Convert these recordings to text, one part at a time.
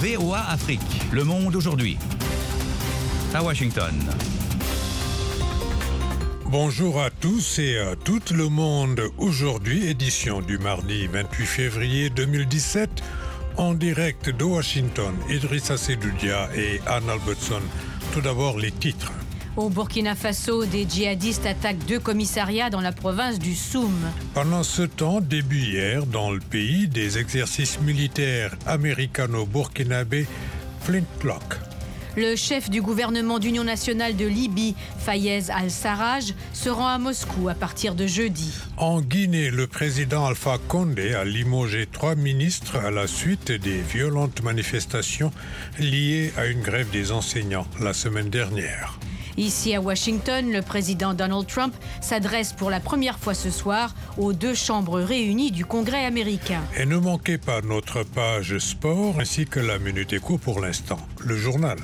VOA Afrique, le monde aujourd'hui. À Washington. Bonjour à tous et à tout le monde. Aujourd'hui, édition du mardi 28 février 2017, en direct de Washington, Idrissa Sedoudia et Anne Albertson. Tout d'abord, les titres. Au Burkina Faso, des djihadistes attaquent 2 commissariats dans la province du Soum. Pendant ce temps, début hier, dans le pays, des exercices militaires américano-burkinabés Flintlock. Le chef du gouvernement d'union nationale de Libye, Fayez al-Sarraj, se rend à Moscou à partir de jeudi. En Guinée, le président Alpha Condé a limogé 3 ministres à la suite des violentes manifestations liées à une grève des enseignants la semaine dernière. Ici à Washington, le président Donald Trump s'adresse pour la première fois ce soir aux 2 chambres réunies du Congrès américain. Et ne manquez pas notre page sport ainsi que la Minute Éco pour l'instant, le journal.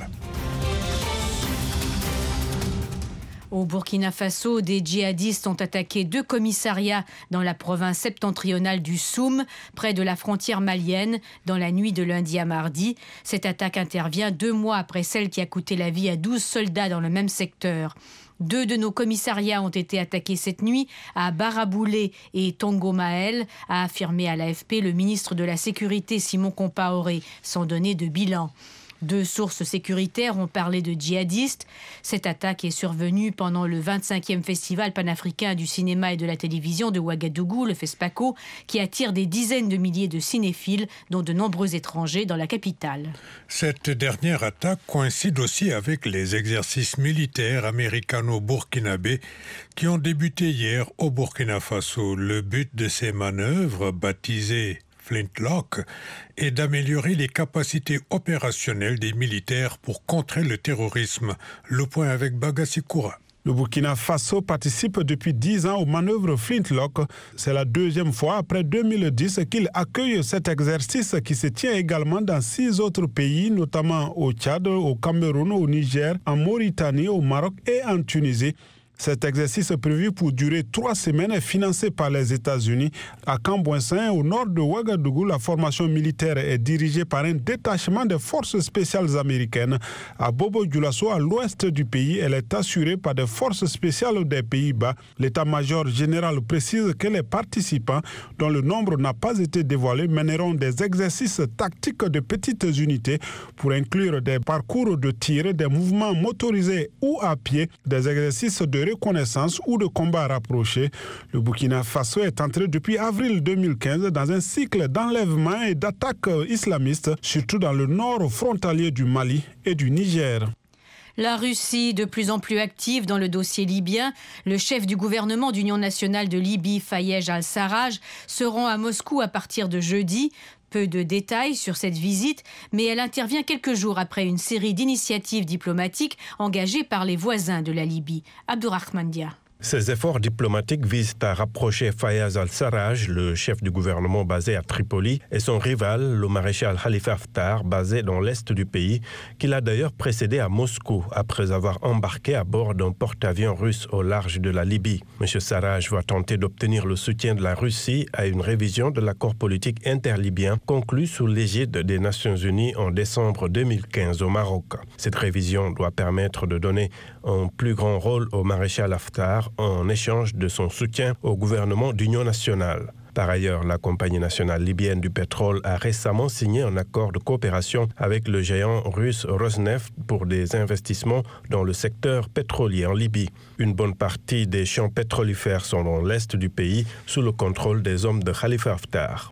Au Burkina Faso, des djihadistes ont attaqué 2 commissariats dans la province septentrionale du Soum, près de la frontière malienne, dans la nuit de lundi à mardi. Cette attaque intervient 2 mois après celle qui a coûté la vie à 12 soldats dans le même secteur. 2 de nos commissariats ont été attaqués cette nuit à Baraboulé et Tongomael, a affirmé à l'AFP le ministre de la Sécurité Simon Compaoré, sans donner de bilan. 2 sources sécuritaires ont parlé de djihadistes. Cette attaque est survenue pendant le 25e festival panafricain du cinéma et de la télévision de Ouagadougou, le FESPACO, qui attire des dizaines de milliers de cinéphiles, dont de nombreux étrangers dans la capitale. Cette dernière attaque coïncide aussi avec les exercices militaires américano-burkinabés qui ont débuté hier au Burkina Faso. Le but de ces manœuvres, baptisées Flintlock, est d'améliorer les capacités opérationnelles des militaires pour contrer le terrorisme. Le point avec Bagassi Koura. Le Burkina Faso participe depuis 10 ans aux manœuvres Flintlock. C'est la 2e fois après 2010 qu'il accueille cet exercice qui se tient également dans 6 autres pays, notamment au Tchad, au Cameroun, au Niger, en Mauritanie, au Maroc et en Tunisie. Cet exercice prévu pour durer 3 semaines est financé par les États-Unis. À Cambouensin, au nord de Ouagadougou, la formation militaire est dirigée par un détachement des forces spéciales américaines. À Bobo-Dioulasso, à l'ouest du pays, elle est assurée par des forces spéciales des Pays-Bas. L'état-major général précise que les participants, dont le nombre n'a pas été dévoilé, mèneront des exercices tactiques de petites unités pour inclure des parcours de tir, des mouvements motorisés ou à pied, des exercices de reconnaissance ou de combat rapproché. Le Burkina Faso est entré depuis avril 2015 dans un cycle d'enlèvements et d'attaques islamistes, surtout dans le nord frontalier du Mali et du Niger. La Russie, de plus en plus active dans le dossier libyen, le chef du gouvernement d'union nationale de Libye, Fayez al-Sarraj, se rend à Moscou à partir de jeudi. Peu de détails sur cette visite, mais elle intervient quelques jours après une série d'initiatives diplomatiques engagées par les voisins de la Libye. Abdourahmane Dia. Ces efforts diplomatiques visent à rapprocher Fayez al-Sarraj, le chef du gouvernement basé à Tripoli, et son rival, le maréchal Khalifa Haftar, basé dans l'est du pays, qu'il a d'ailleurs précédé à Moscou après avoir embarqué à bord d'un porte-avions russe au large de la Libye. M. Sarraj va tenter d'obtenir le soutien de la Russie à une révision de l'accord politique interlibyen conclu sous l'égide des Nations Unies en décembre 2015 au Maroc. Cette révision doit permettre de donner un plus grand rôle au maréchal Haftar en échange de son soutien au gouvernement d'union nationale. Par ailleurs, la compagnie nationale libyenne du pétrole a récemment signé un accord de coopération avec le géant russe Rosneft pour des investissements dans le secteur pétrolier en Libye. Une bonne partie des champs pétrolifères sont dans l'est du pays, sous le contrôle des hommes de Khalifa Haftar.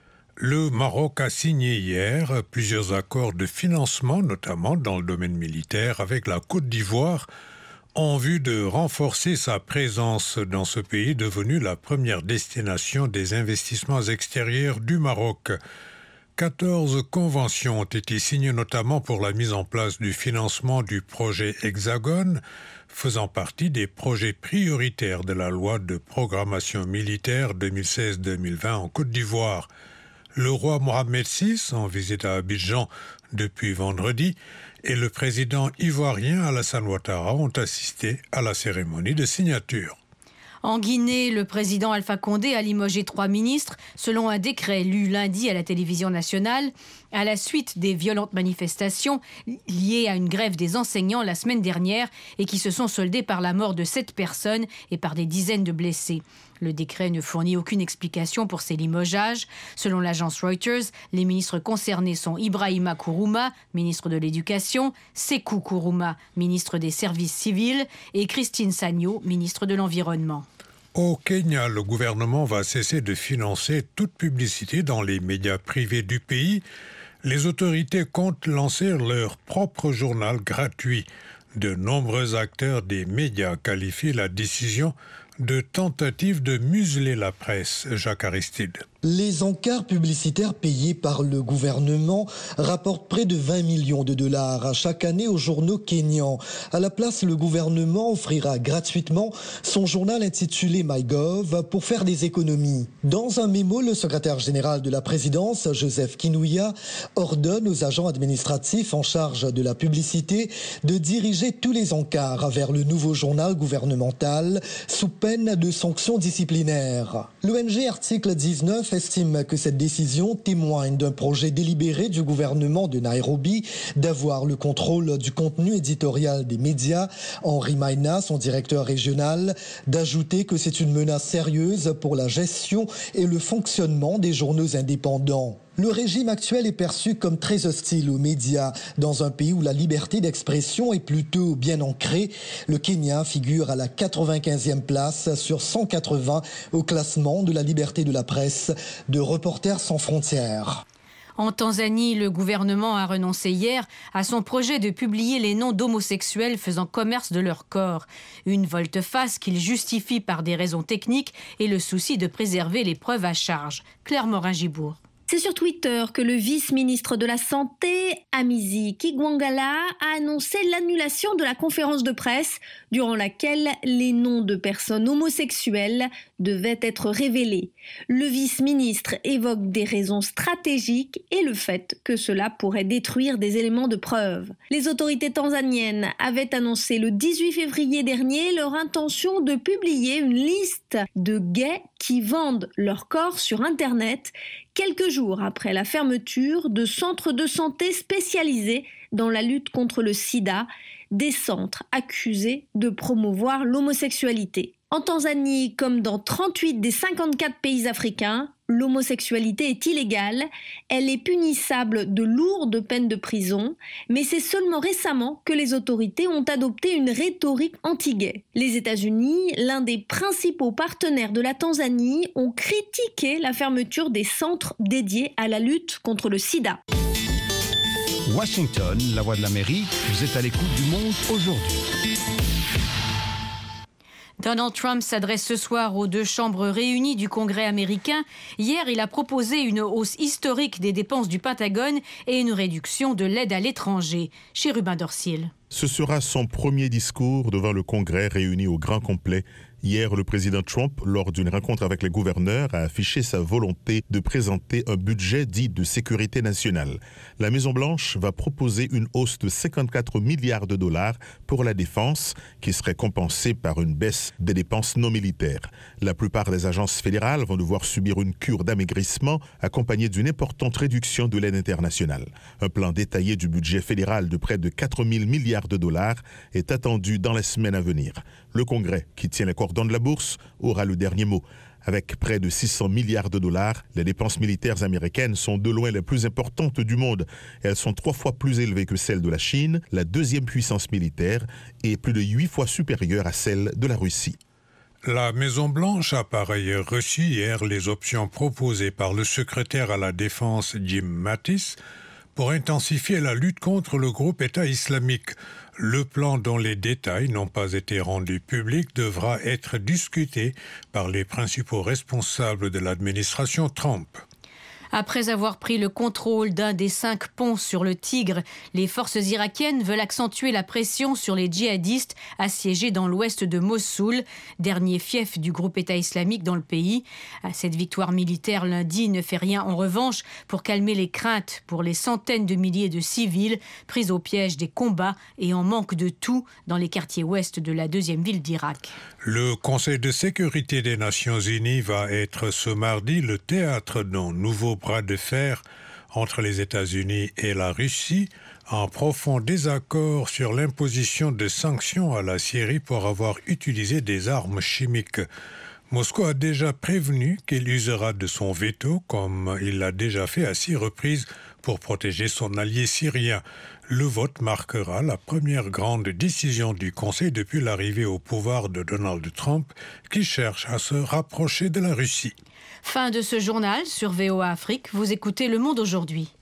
Le Maroc a signé hier plusieurs accords de financement, notamment dans le domaine militaire, avec la Côte d'Ivoire, en vue de renforcer sa présence dans ce pays devenu la première destination des investissements extérieurs du Maroc. 14 conventions ont été signées notamment pour la mise en place du financement du projet Hexagone, faisant partie des projets prioritaires de la loi de programmation militaire 2016-2020 en Côte d'Ivoire. Le roi Mohamed VI, en visite à Abidjan depuis vendredi, et le président ivoirien Alassane Ouattara ont assisté à la cérémonie de signature. En Guinée, le président Alpha Condé a limogé 3 ministres, selon un décret lu lundi à la télévision nationale. à la suite des violentes manifestations liées à une grève des enseignants la semaine dernière et qui se sont soldées par la mort de 7 personnes et par des dizaines de blessés. Le décret ne fournit aucune explication pour ces limogeages. Selon l'agence Reuters, les ministres concernés sont Ibrahima Kourouma, ministre de l'Éducation, Sékou Kourouma, ministre des Services civils, et Christine Sagno, ministre de l'Environnement. Au Kenya, le gouvernement va cesser de financer toute publicité dans les médias privés du pays. Les autorités comptent lancer leur propre journal gratuit. De nombreux acteurs des médias qualifient la décision de tentative de museler la presse. Jacques Aristide. Les encarts publicitaires payés par le gouvernement rapportent près de 20 millions de dollars chaque année aux journaux kenyans. À la place, le gouvernement offrira gratuitement son journal intitulé MyGov pour faire des économies. Dans un mémo, le secrétaire général de la présidence, Joseph Kinouya, ordonne aux agents administratifs en charge de la publicité de diriger tous les encarts vers le nouveau journal gouvernemental sous peine de sanctions disciplinaires. L'ONG Article 19 estime que cette décision témoigne d'un projet délibéré du gouvernement de Nairobi d'avoir le contrôle du contenu éditorial des médias. Henri Maina, son directeur régional, d'ajouter que c'est une menace sérieuse pour la gestion et le fonctionnement des journaux indépendants. Le régime actuel est perçu comme très hostile aux médias. Dans un pays où la liberté d'expression est plutôt bien ancrée, le Kenya figure à la 95e place sur 180 au classement de la liberté de la presse de Reporters sans frontières. En Tanzanie, le gouvernement a renoncé hier à son projet de publier les noms d'homosexuels faisant commerce de leur corps. Une volte-face qu'il justifie par des raisons techniques et le souci de préserver les preuves à charge. Claire Morin-Gibourg. C'est sur Twitter que le vice-ministre de la Santé, Amizi Kigwangalla, a annoncé l'annulation de la conférence de presse durant laquelle les noms de personnes homosexuelles devaient être révélés. Le vice-ministre évoque des raisons stratégiques et le fait que cela pourrait détruire des éléments de preuve. Les autorités tanzaniennes avaient annoncé le 18 février dernier leur intention de publier une liste de gays qui vendent leur corps sur Internet, quelques jours après la fermeture de centres de santé spécialisés dans la lutte contre le sida, des centres accusés de promouvoir l'homosexualité. En Tanzanie, comme dans 38 des 54 pays africains, l'homosexualité est illégale, elle est punissable de lourdes peines de prison, mais c'est seulement récemment que les autorités ont adopté une rhétorique anti-gay. Les États-Unis, l'un des principaux partenaires de la Tanzanie, ont critiqué la fermeture des centres dédiés à la lutte contre le sida. Washington, la voix de l'Amérique, vous êtes à l'écoute du Monde aujourd'hui. Donald Trump s'adresse ce soir aux 2 chambres réunies du Congrès américain. Hier, il a proposé une hausse historique des dépenses du Pentagone et une réduction de l'aide à l'étranger. Chez Rubin Dorciel. Ce sera son premier discours devant le Congrès réuni au grand complet. Hier, le président Trump, lors d'une rencontre avec les gouverneurs, a affiché sa volonté de présenter un budget dit de sécurité nationale. La Maison-Blanche va proposer une hausse de 54 milliards de dollars pour la défense, qui serait compensée par une baisse des dépenses non militaires. La plupart des agences fédérales vont devoir subir une cure d'amaigrissement accompagnée d'une importante réduction de l'aide internationale. Un plan détaillé du budget fédéral de près de 4 000 milliards de dollars est attendu dans les semaines à venir. Le Congrès, qui tient les cordons de la bourse, aura le dernier mot. Avec près de 600 milliards de dollars, les dépenses militaires américaines sont de loin les plus importantes du monde. Elles sont 3 fois plus élevées que celles de la Chine, la 2e puissance militaire, et plus de 8 fois supérieures à celles de la Russie. La Maison-Blanche a par ailleurs reçu hier les options proposées par le secrétaire à la Défense Jim Mattis pour intensifier la lutte contre le groupe État islamique. Le plan dont les détails n'ont pas été rendus publics devra être discuté par les principaux responsables de l'administration Trump. Après avoir pris le contrôle d'un des 5 ponts sur le Tigre, les forces irakiennes veulent accentuer la pression sur les djihadistes assiégés dans l'ouest de Mossoul, dernier fief du groupe État islamique dans le pays. Cette victoire militaire lundi ne fait rien en revanche pour calmer les craintes pour les centaines de milliers de civils pris au piège des combats et en manque de tout dans les quartiers ouest de la 2e ville d'Irak. Le Conseil de sécurité des Nations Unies va être ce mardi le théâtre d'un nouveau bras de fer entre les États-Unis et la Russie, en profond désaccord sur l'imposition de sanctions à la Syrie pour avoir utilisé des armes chimiques. Moscou a déjà prévenu qu'il usera de son veto, comme il l'a déjà fait à 6 reprises pour protéger son allié syrien. Le vote marquera la première grande décision du Conseil depuis l'arrivée au pouvoir de Donald Trump, qui cherche à se rapprocher de la Russie. Fin de ce journal sur VOA Afrique. Vous écoutez Le Monde aujourd'hui.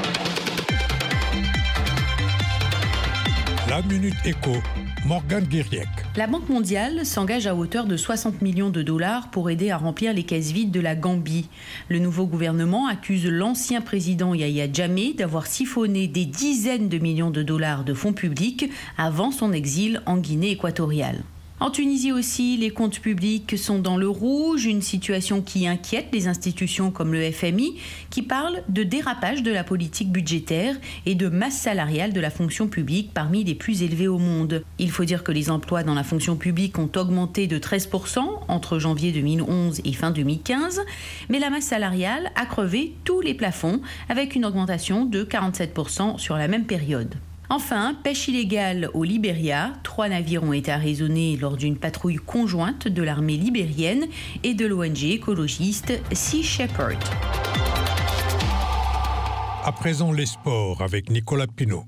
La Minute Éco, Morgane Guiriec. La Banque mondiale s'engage à hauteur de 60 millions de dollars pour aider à remplir les caisses vides de la Gambie. Le nouveau gouvernement accuse l'ancien président Yahya Jammeh d'avoir siphonné des dizaines de millions de dollars de fonds publics avant son exil en Guinée équatoriale. En Tunisie aussi, les comptes publics sont dans le rouge, une situation qui inquiète les institutions comme le FMI, qui parlent de dérapage de la politique budgétaire et de masse salariale de la fonction publique parmi les plus élevées au monde. Il faut dire que les emplois dans la fonction publique ont augmenté de 13% entre janvier 2011 et fin 2015, mais la masse salariale a crevé tous les plafonds avec une augmentation de 47% sur la même période. Enfin, pêche illégale au Libéria. 3 navires ont été arraisonnés lors d'une patrouille conjointe de l'armée libérienne et de l'ONG écologiste Sea Shepherd. À présent, les sports avec Nicolas Pinault.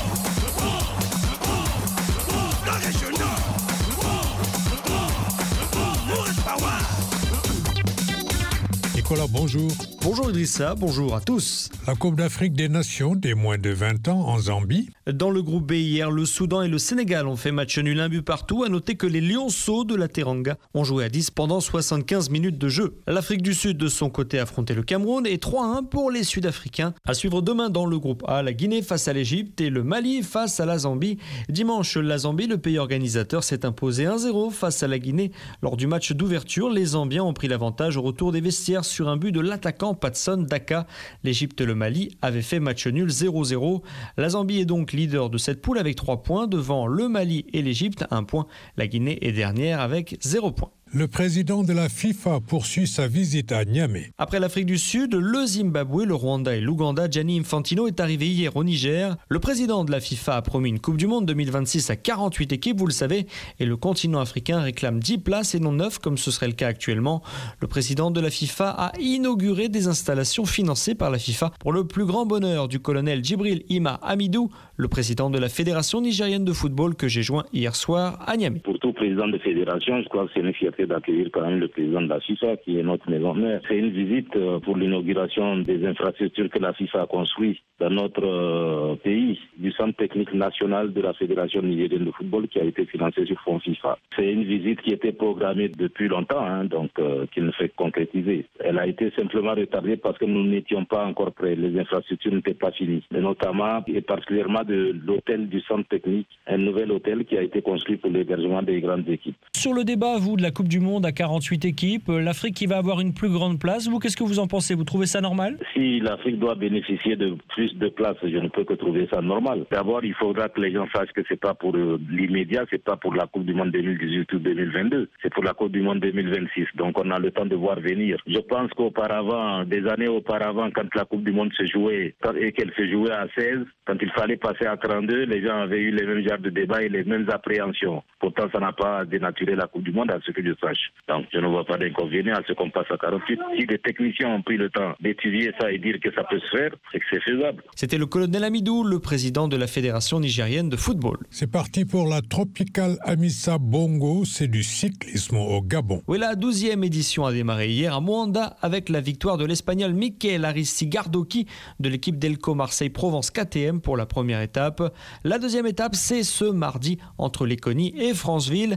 Nicolas, bonjour. Bonjour Idrissa, bonjour à tous. La Coupe d'Afrique des Nations des moins de 20 ans en Zambie. Dans le groupe B hier, le Soudan et le Sénégal ont fait match nul 1 but partout. À noter que les Lionceaux de la Teranga ont joué à 10 pendant 75 minutes de jeu. L'Afrique du Sud de son côté affrontait le Cameroun et 3-1 pour les Sud-Africains. À suivre demain dans le groupe A, la Guinée face à l'Égypte et le Mali face à la Zambie. Dimanche, la Zambie, le pays organisateur, s'est imposé 1-0 face à la Guinée. Lors du match d'ouverture, les Zambiens ont pris l'avantage au retour des vestiaires sur un but de l'attaquant Patson Daka. L'Égypte et le Mali avaient fait match nul 0-0. La Zambie est donc leader de cette poule avec 3 points devant le Mali et l'Égypte 1 point. La Guinée est dernière avec 0 points. Le président de la FIFA poursuit sa visite à Niamey. Après l'Afrique du Sud, le Zimbabwe, le Rwanda et l'Ouganda, Gianni Infantino est arrivé hier au Niger. Le président de la FIFA a promis une Coupe du Monde 2026 à 48 équipes, vous le savez, et le continent africain réclame 10 places et non 9 comme ce serait le cas actuellement. Le président de la FIFA a inauguré des installations financées par la FIFA pour le plus grand bonheur du colonel Djibril Ima Hamidou, le président de la Fédération nigérienne de football que j'ai joint hier soir à Niamey. Pour tout président de fédération, je crois que c'est une fierté d'accueillir quand même le président de la FIFA qui est notre maison mère. C'est une visite pour l'inauguration des infrastructures que la FIFA a construites dans notre pays, du centre technique national de la Fédération nigérienne de football qui a été financé sur fonds FIFA. C'est une visite qui était programmée depuis longtemps, donc qui ne fait que concrétiser. Elle a été simplement retardée parce que nous n'étions pas encore prêts. Les infrastructures n'étaient pas finies. Mais notamment et particulièrement de l'hôtel du centre technique, un nouvel hôtel qui a été construit pour l'hébergement des grandes équipes. Sur le débat, vous, de la Coupe du Monde à 48 équipes, l'Afrique qui va avoir une plus grande place, vous, qu'est-ce que vous en pensez? Vous trouvez ça normal? Si l'Afrique doit bénéficier de plus de places, je ne peux que trouver ça normal. D'abord, il faudra que les gens sachent que c'est pas pour l'immédiat, c'est pas pour la Coupe du Monde 2018 ou 2022, c'est pour la Coupe du Monde 2026. Donc on a le temps de voir venir. Je pense qu'auparavant, des années auparavant, quand la Coupe du Monde se jouait et qu'elle se jouait à 16, quand il fallait passer à 32, les gens avaient eu les mêmes genres de débats et les mêmes appréhensions. Pourtant, ça n'a pas dénaturé la Coupe du Monde à ce que je sache. Donc je ne vois pas d'inconvénient à ce qu'on passe à 48. Si des techniciens ont pris le temps d'étudier ça et dire que ça peut se faire, c'est que c'est faisable. C'était le colonel Hamidou, le président de la Fédération nigérienne de football. C'est parti pour la Tropical Amissa Bongo, c'est du cyclisme au Gabon. Oui, la 12e édition a démarré hier à Moanda avec la victoire de l'Espagnol Mikel Aristigardoki de l'équipe Delco Marseille-Provence KTM pour la première étape. La deuxième étape, c'est ce mardi entre Léconie et Franceville,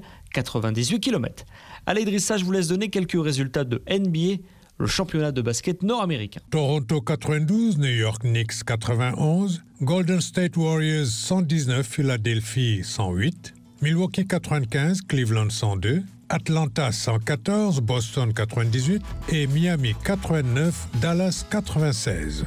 98 km. Allez Idrissa, je vous laisse donner quelques résultats de NBA, le championnat de basket nord-américain. Toronto 92, New York Knicks 91, Golden State Warriors 119, Philadelphie 108, Milwaukee 95, Cleveland 102, Atlanta 114, Boston 98 et Miami 89, Dallas 96.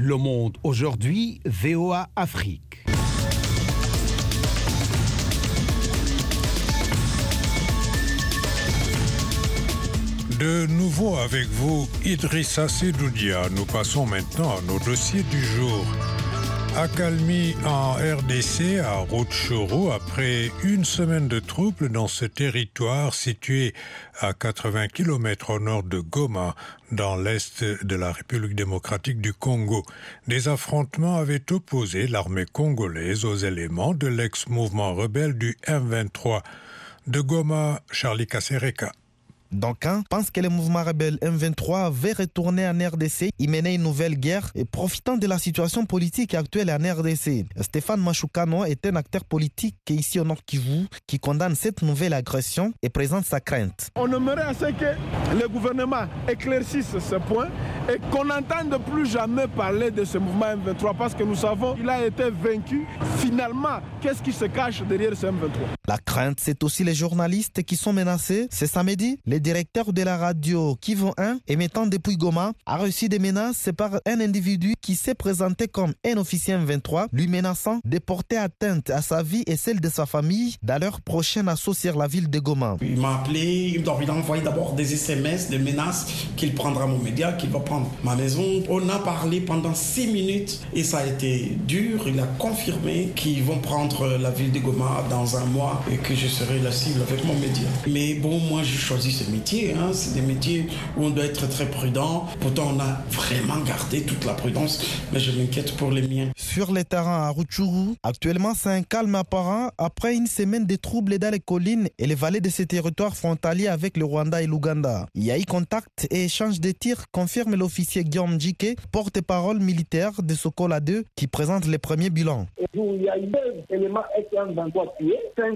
Le Monde aujourd'hui, VOA Afrique. De nouveau avec vous, Idrissa Sedoudia. Nous passons maintenant à nos dossiers du jour. Accalmie en RDC à Rutshuru après une semaine de troubles dans ce territoire situé à 80 km au nord de Goma, dans l'est de la République démocratique du Congo. Des affrontements avaient opposé l'armée congolaise aux éléments de l'ex-mouvement rebelle du M23. De Goma, Charlie Kasereka. D'aucuns pensent que le mouvement rebelle M23 va retourner en RDC, y mener une nouvelle guerre et profitant de la situation politique actuelle en RDC. Stéphane Machukano est un acteur politique ici au Nord Kivu qui condamne cette nouvelle agression et présente sa crainte. On aimerait à ce que le gouvernement éclaircisse ce point et qu'on n'entende plus jamais parler de ce mouvement M23 parce que nous savons qu'il a été vaincu. Finalement, qu'est-ce qui se cache derrière ce M23? La crainte, c'est aussi les journalistes qui sont menacés. Ce samedi, le directeur de la radio Kivu 1, émettant depuis Goma, a reçu des menaces par un individu qui s'est présenté comme un officier M23, lui menaçant de porter atteinte à sa vie et celle de sa famille dans leur prochain assaut sur la ville de Goma. Il m'a appelé, il m'a envoyé d'abord des SMS, des menaces qu'il prendra mon média, qu'il va prendre ma maison. On a parlé pendant 6 minutes et ça a été dur. Il a confirmé qu'ils vont prendre la ville de Goma dans un mois et que je serai la cible avec mon média. Mais bon, moi j'ai choisi ce métier, c'est des métiers où on doit être très prudent. Pourtant on a vraiment gardé toute la prudence, mais je m'inquiète pour les miens. Sur le terrain à Rutshuru, actuellement c'est un calme apparent après une semaine de troubles dans les collines et les vallées de ces territoires frontaliers avec le Rwanda et l'Ouganda. Il y a eu contact et échange de tirs, confirme l'officier Guillaume Djike, porte-parole militaire de Sokola 2, qui présente les premiers bilans. Il y a eu 2 éléments M23 tués,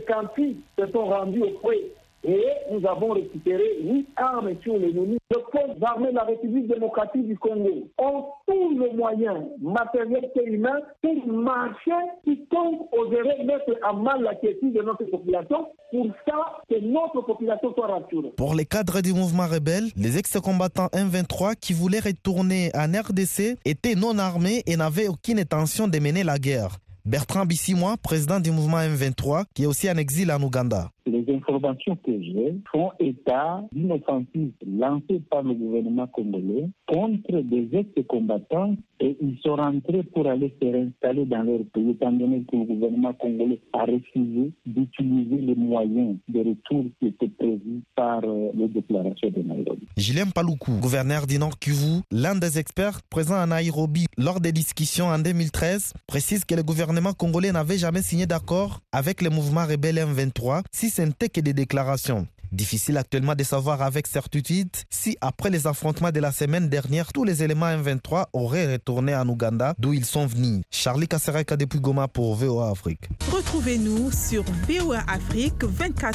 58 se sont rendus au fouet. Et nous avons récupéré 8 armes sur l'ennemi. Les forces armées de la République démocratique du Congo ont tous les moyens matériels et humains pour marcher quiconque oserait mettre à mal la quiétude de notre population, pour ça que notre population soit rassurée. Pour les cadres du mouvement rebelle, les ex-combattants M23 qui voulaient retourner en RDC étaient non armés et n'avaient aucune intention de mener la guerre. Bertrand Bissimois, président du mouvement M23, qui est aussi en exil en Ouganda. Les informations que j'ai font état d'une offensive lancée par le gouvernement congolais contre des ex-combattants et ils sont rentrés pour aller se réinstaller dans leur pays, étant donné que le gouvernement congolais a refusé d'utiliser les moyens de retour qui étaient prévus par les déclarations de Nairobi. Julien Paluku, gouverneur du Nord Kivu, l'un des experts présents à Nairobi lors des discussions en 2013, précise que le gouvernement congolais n'avait jamais signé d'accord avec le mouvement rebelle M23 si ce n'était que des déclarations. Difficile actuellement de savoir avec certitude si, après les affrontements de la semaine dernière, tous les éléments M23 auraient retourné en Ouganda, d'où ils sont venus. Charlie Kasereka depuis Goma pour VOA Afrique. Retrouvez-nous sur VOA Afrique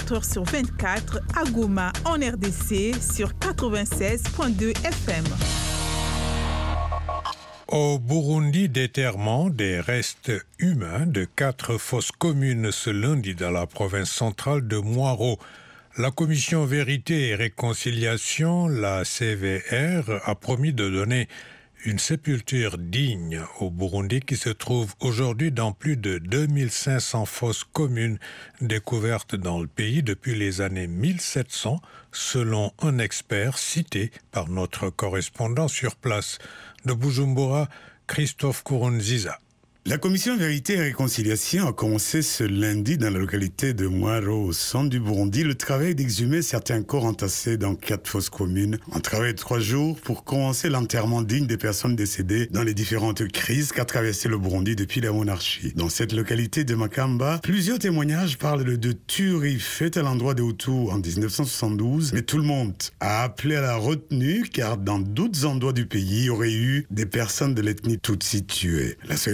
24h/24 à Goma en RDC sur 96.2 FM. Au Burundi, déterrement des restes humains de 4 fosses communes ce lundi dans la province centrale de Mwaro. La commission Vérité et Réconciliation, la CVR, a promis de donner une sépulture digne au Burundi qui se trouve aujourd'hui dans plus de 2500 fosses communes découvertes dans le pays depuis les années 1700, selon un expert cité par notre correspondant sur place. De Bujumbura, Christophe Kourounziza. La commission Vérité et Réconciliation a commencé ce lundi dans la localité de Mwaro, au centre du Burundi, le travail d'exhumer certains corps entassés dans 4 fosses communes. Un travail de 3 jours pour commencer l'enterrement digne des personnes décédées dans les différentes crises qu'a traversé le Burundi depuis la monarchie. Dans cette localité de Makamba, plusieurs témoignages parlent de tueries faites à l'endroit des Hutus en 1972, mais tout le monde a appelé à la retenue car dans d'autres endroits du pays, il y aurait eu des personnes de l'ethnie Tutsi tuées. La secrétaire générale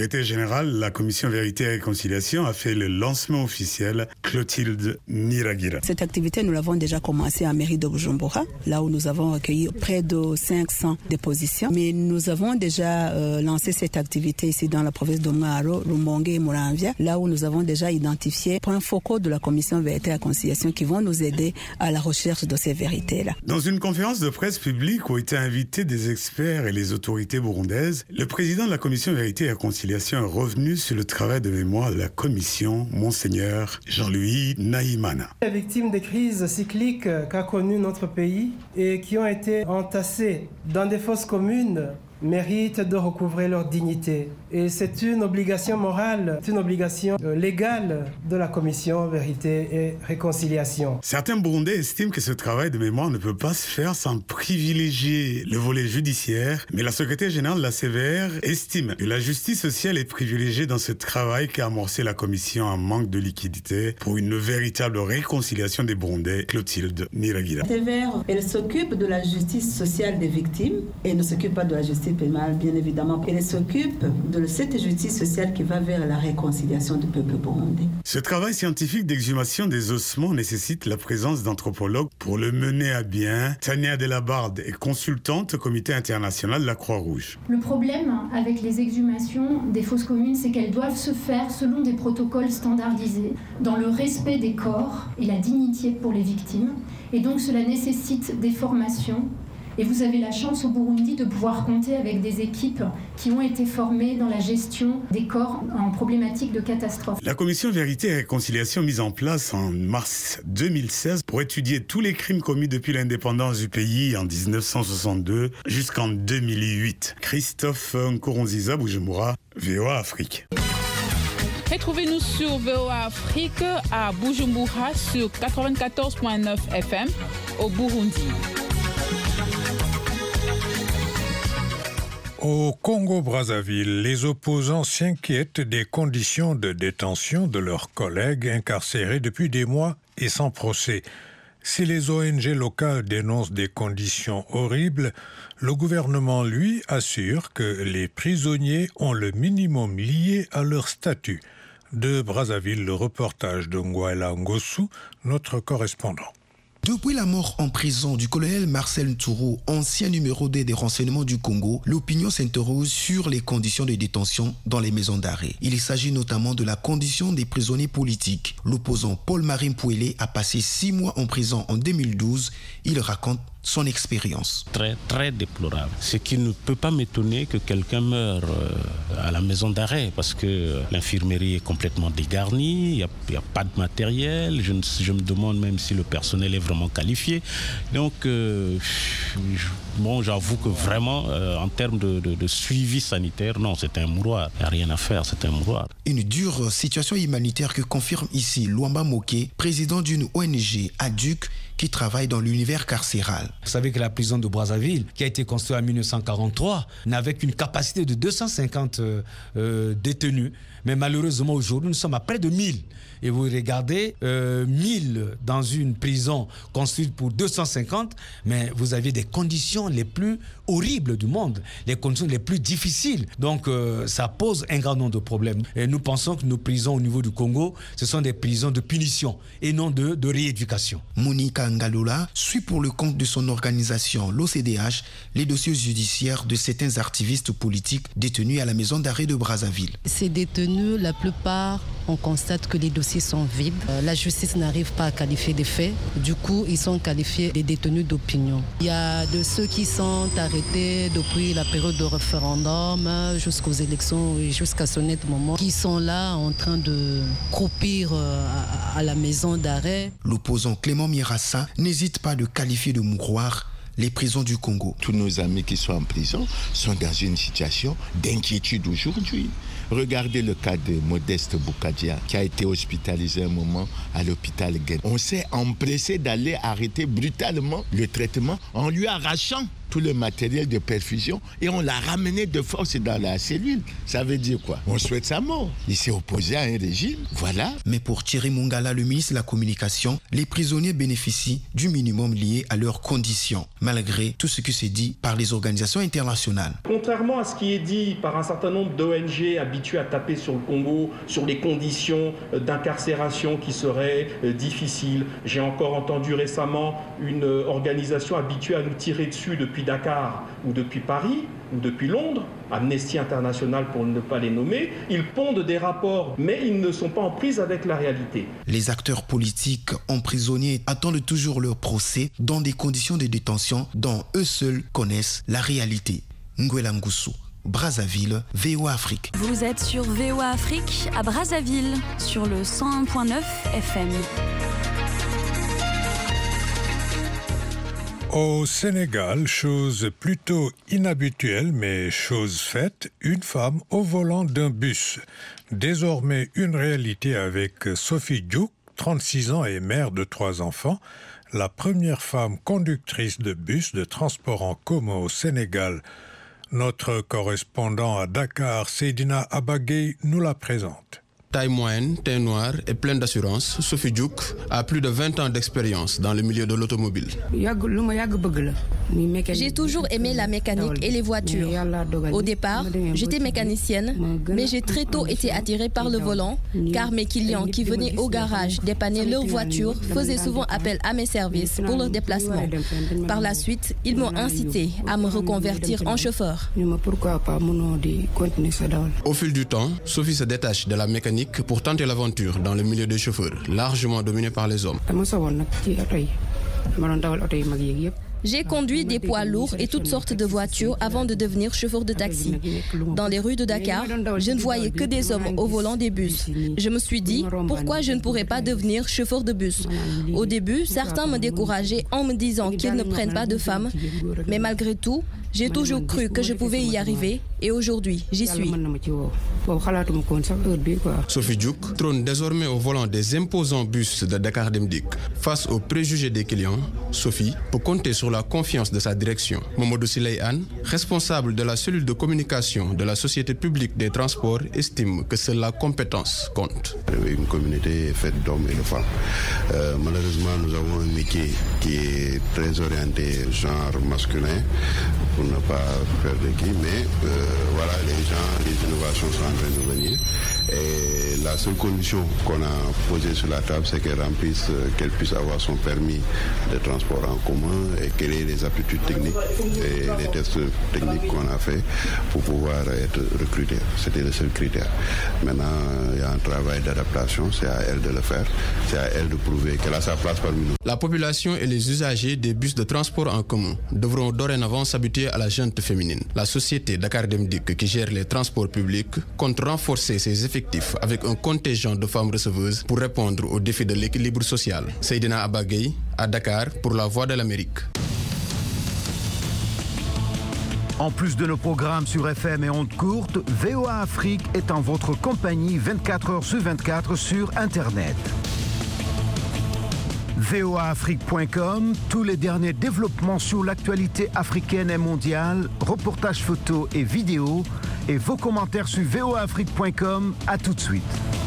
générale, la Commission Vérité et Réconciliation a fait le lancement officiel. Clotilde Niragira. Cette activité, nous l'avons déjà commencée à la mairie de Bujumbura, là où nous avons accueilli près de 500 dépositions. Mais nous avons déjà lancé cette activité ici dans la province de Mwaro, Rumongue et Muramvya, là où nous avons déjà identifié points focaux de la Commission Vérité et Réconciliation qui vont nous aider à la recherche de ces vérités-là. Dans une conférence de presse publique où étaient invités des experts et les autorités burundaises, le président de la Commission Vérité et Réconciliation est revenu sur le travail de mémoire de la commission, Monseigneur Jean-Louis Naïmana. Les victimes des crises cycliques qu'a connues notre pays et qui ont été entassées dans des fosses communes méritent de recouvrer leur dignité. Et c'est une obligation morale, c'est une obligation légale de la Commission Vérité et Réconciliation. Certains Burundais estiment que ce travail de mémoire ne peut pas se faire sans privilégier le volet judiciaire, mais la secrétaire générale de la CVR estime que la justice sociale est privilégiée dans ce travail qu'a amorcé la Commission en manque de liquidité pour une véritable réconciliation des Burundais. Clotilde Niragira. La CVR, elle s'occupe de la justice sociale des victimes et ne s'occupe pas de la justice pénale, bien évidemment. Elle s'occupe de cette justice sociale qui va vers la réconciliation du peuple burundais. Ce travail scientifique d'exhumation des ossements nécessite la présence d'anthropologues pour le mener à bien. Tania Delabarde est consultante au Comité international de la Croix-Rouge. Le problème avec les exhumations des fosses communes, c'est qu'elles doivent se faire selon des protocoles standardisés, dans le respect des corps et la dignité pour les victimes. Et donc cela nécessite des formations. Et vous avez la chance au Burundi de pouvoir compter avec des équipes qui ont été formées dans la gestion des corps en problématique de catastrophe. La Commission Vérité et Réconciliation mise en place en mars 2016 pour étudier tous les crimes commis depuis l'indépendance du pays en 1962 jusqu'en 2008. Christophe Nkoronziza, Bujumbura, VOA Afrique. Retrouvez-nous sur VOA Afrique à Bujumbura sur 94.9 FM au Burundi. Au Congo-Brazzaville, les opposants s'inquiètent des conditions de détention de leurs collègues incarcérés depuis des mois et sans procès. Si les ONG locales dénoncent des conditions horribles, le gouvernement, lui, assure que les prisonniers ont le minimum lié à leur statut. De Brazzaville, le reportage de Ngwaila Ngossou, notre correspondant. Depuis la mort en prison du colonel Marcel Ntourou, ancien numéro 2 des renseignements du Congo, l'opinion s'interroge sur les conditions de détention dans les maisons d'arrêt. Il s'agit notamment de la condition des prisonniers politiques. L'opposant Paul-Marie Mpouélé a passé 6 mois en prison en 2012. Il raconte son expérience. Très déplorable. Ce qui ne peut pas m'étonner que quelqu'un meure à la maison d'arrêt parce que l'infirmerie est complètement dégarnie, il n'y a pas de matériel, je me demande même si le personnel est vraiment qualifié. Donc, j'avoue que vraiment, en termes de suivi sanitaire, non, c'est un mouroir. Il n'y a rien à faire, c'est un mouroir. Une dure situation humanitaire que confirme ici Luamba Moké, président d'une ONG, ADUC, qui travaille dans l'univers carcéral. Vous savez que la prison de Brazzaville, qui a été construite en 1943, n'avait qu'une capacité de 250 détenus. Mais malheureusement, aujourd'hui, nous sommes à près de 1000. Et vous regardez, 1000 dans une prison construite pour 250, mais vous avez des conditions les plus horribles du monde, les conditions les plus difficiles. Donc, ça pose un grand nombre de problèmes. Et nous pensons que nos prisons au niveau du Congo, ce sont des prisons de punition et non de rééducation. Monica Ngalola suit pour le compte de son organisation, l'OCDH, les dossiers judiciaires de certains activistes politiques détenus à la maison d'arrêt de Brazzaville. Ces détenus, la plupart, on constate que les dossiers sont vides. La justice n'arrive pas à qualifier des faits. Du coup, ils sont qualifiés des détenus d'opinion. Il y a de ceux qui sont arrêtés depuis la période de référendum jusqu'aux élections et jusqu'à ce net moment, qui sont là en train de croupir à la maison d'arrêt. L'opposant Clément Mirassa n'hésite pas de qualifier de mouroir les prisons du Congo. Tous nos amis qui sont en prison sont dans une situation d'inquiétude aujourd'hui. Regardez le cas de Modeste Boukadia qui a été hospitalisé un moment à l'hôpital Guéné. On s'est empressé d'aller arrêter brutalement le traitement en lui arrachant tout le matériel de perfusion et on l'a ramené de force dans la cellule. Ça veut dire quoi? On souhaite sa mort. Il s'est opposé à un régime, voilà. Mais pour Thierry Mungala, le ministre de la Communication, les prisonniers bénéficient du minimum lié à leurs conditions, malgré tout ce qui s'est dit par les organisations internationales. Contrairement à ce qui est dit par un certain nombre d'ONG habitués à taper sur le Congo, sur les conditions d'incarcération qui seraient difficiles, j'ai encore entendu récemment une organisation habituée à nous tirer dessus depuis Dakar ou depuis Paris ou depuis Londres, Amnesty International pour ne pas les nommer, ils pondent des rapports, mais ils ne sont pas en prise avec la réalité. Les acteurs politiques emprisonnés attendent toujours leur procès dans des conditions de détention dont eux seuls connaissent la réalité. Nguela Ngusu, Brazzaville, VOA Afrique. Vous êtes sur VOA Afrique à Brazzaville, sur le 101.9 FM. Au Sénégal, chose plutôt inhabituelle mais chose faite, une femme au volant d'un bus. Désormais une réalité avec Sophie Diouk, 36 ans et mère de 3 enfants, la première femme conductrice de bus de transport en commun au Sénégal. Notre correspondant à Dakar, Seydina Abagay, nous la présente. Taille moyenne, teint noir et pleine d'assurance, Sophie Diouk a plus de 20 ans d'expérience dans le milieu de l'automobile. J'ai toujours aimé la mécanique et les voitures. Au départ, j'étais mécanicienne, mais j'ai très tôt été attirée par le volant, car mes clients qui venaient au garage dépanner leur voiture faisaient souvent appel à mes services pour leur déplacement. Par la suite, ils m'ont incité à me reconvertir en chauffeur. Au fil du temps, Sophie se détache de la mécanique pour tenter l'aventure dans le milieu des chauffeurs, largement dominé par les hommes. J'ai conduit des poids lourds et toutes sortes de voitures avant de devenir chauffeur de taxi. Dans les rues de Dakar, je ne voyais que des hommes au volant des bus. Je me suis dit, pourquoi je ne pourrais pas devenir chauffeur de bus? Au début, certains me décourageaient en me disant qu'ils ne prennent pas de femmes. Mais malgré tout, j'ai toujours cru que je pouvais y arriver et aujourd'hui, j'y suis. Sophie Diouk trône désormais au volant des imposants bus de Dakar Dem Dikk. Face aux préjugés des clients, Sophie peut compter sur la confiance de sa direction. Mamadou Siley Anne, responsable de la cellule de communication de la Société publique des transports, estime que seule la compétence compte. Une communauté est faite d'hommes et de femmes. Malheureusement, nous avons un métier qui est très orienté genre masculin, pour ne pas faire de qui, mais voilà, les innovations sont en train de venir. Et la seule condition qu'on a posée sur la table, c'est qu'elle puisse avoir son permis de transport en commun et qu'elle ait les aptitudes techniques et les tests techniques qu'on a fait pour pouvoir être recrutée. C'était le seul critère. Maintenant, il y a un travail d'adaptation, c'est à elle de le faire, c'est à elle de prouver qu'elle a sa place parmi nous. La population et les usagers des bus de transport en commun devront dorénavant s'habituer à la junte féminine. La société Dakar Dem Dikk, qui gère les transports publics, compte renforcer ses effectifs avec un contingent de femmes receveuses pour répondre aux défis de l'équilibre social. Seydina Abagay, à Dakar, pour la Voix de l'Amérique. En plus de nos programmes sur FM et ondes courtes, VOA Afrique est en votre compagnie 24 heures sur 24 sur Internet. voaafrique.com, tous les derniers développements sur l'actualité africaine et mondiale, reportages photos et vidéos, et vos commentaires sur voaafrique.com. À tout de suite.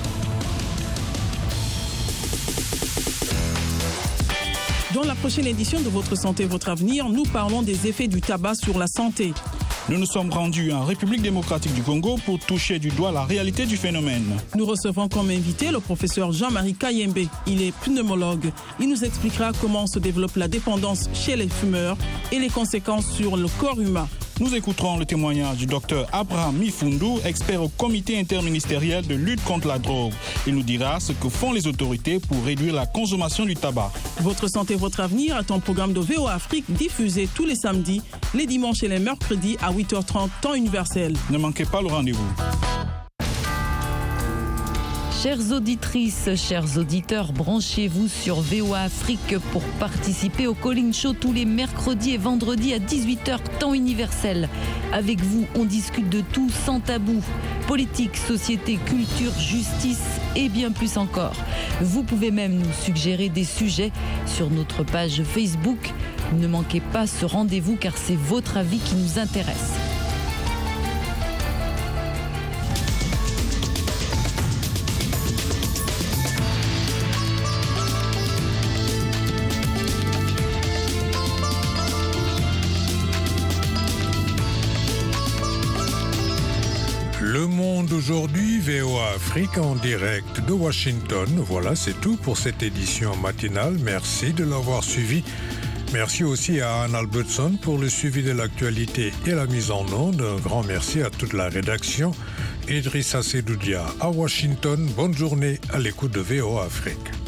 Dans la prochaine édition de Votre Santé, Votre Avenir, nous parlons des effets du tabac sur la santé. Nous nous sommes rendus en République démocratique du Congo pour toucher du doigt la réalité du phénomène. Nous recevons comme invité le professeur Jean-Marie Kayembe. Il est pneumologue. Il nous expliquera comment se développe la dépendance chez les fumeurs et les conséquences sur le corps humain. Nous écouterons le témoignage du docteur Abraham Mifundu, expert au comité interministériel de lutte contre la drogue. Il nous dira ce que font les autorités pour réduire la consommation du tabac. Votre santé, votre avenir est un programme de VOA Afrique diffusé tous les samedis, les dimanches et les mercredis à 8h30 temps universel. Ne manquez pas le rendez-vous. Chères auditrices, chers auditeurs, branchez-vous sur VOA Afrique pour participer au Call-in Show tous les mercredis et vendredis à 18h temps universel. Avec vous, on discute de tout sans tabou. Politique, société, culture, justice et bien plus encore. Vous pouvez même nous suggérer des sujets sur notre page Facebook Ne manquez pas ce rendez-vous car c'est votre avis qui nous intéresse. Le Monde aujourd'hui, VOA Afrique en direct de Washington. Voilà, c'est tout pour cette édition matinale. Merci de l'avoir suivi. Merci aussi à Anne Albertson pour le suivi de l'actualité et la mise en onde. Un grand merci à toute la rédaction. Idrissa Sedoudia à Washington. Bonne journée à l'écoute de VOA Afrique.